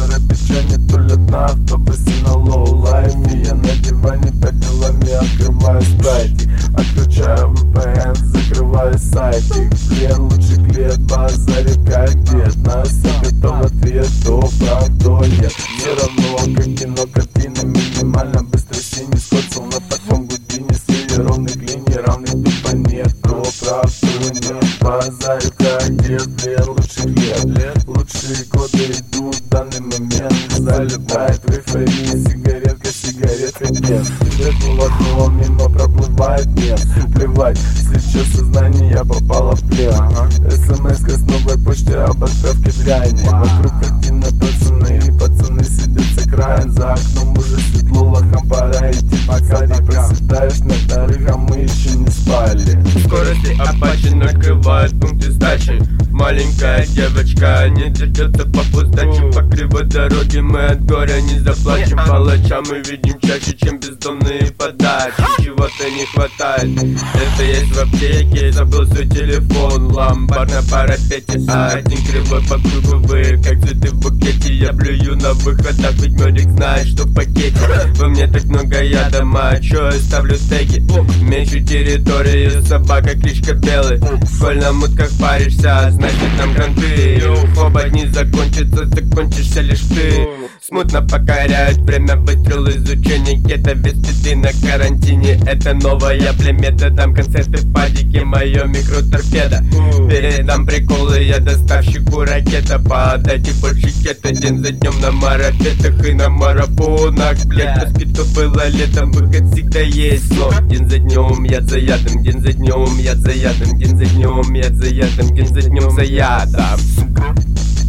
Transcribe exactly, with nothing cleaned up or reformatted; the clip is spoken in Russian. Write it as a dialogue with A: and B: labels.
A: Биробиджане тулят на автобусе на лоу-лайфе. Я на диване под делами открываю спрайти, отключаю ви пи эн, закрываю сайты. Клиент лучше клиент, базарит как дед. На все готов ответ, то правда нет. Все равно как кино, картина минимально быстро синий сход, словно таком Гудини. С ровной глине равных тупо нет, то правда нет. Базарит как дед, клиент лучше клиент. Лучшие годы идут в данный момент. Залетает в эйфории сигаретка, сигаретка нет. Светло в окно, мимо проплывает нет. Плевать, сейчас сознание я попала в плен. СМС-ка с новой почты об отправке дряни. Вокруг картина, пацаны, пацаны сидят с экрана. За окном уже светло, лохам пора идти по карте. Просыпаешь на вторых, а мы еще не спали.
B: Скорости Апачи накрывают пункты сдачи. Маленькая девочка не держится по пустаче. По кривой дороге мы от горя не заплачем. Палача мы видим чаще, чем бездомные подачи. Чего-то не хватает, это есть в аптеке. Забыл свой телефон, ламбар на парапете. А один кривой по кругу, вы как цветы в букете. Я плюю на выходах, ведь медик знает, что в пакете. Во мне так много яда, мачо, я ставлю теги. Меньше территорию, собака, кличка Белый. В школьном утках паришься, значит там гранты. Хобот не закончится, закончишься лишь ты. Смутно покоряют время выстрел изучения. Где-то без беды на карантине. Это новая племета, там концерты в падике. Мое микроторпеда. Передам приколы, я доставщику ракета. Подайте больше кета, день за днем на марафетах и на марафонах. Блять, поспи, то было летом, выход всегда есть. Но день за днем я за ядом, день за днем я за ядом, день за днем я за ядом, день за днем за ядом, сука.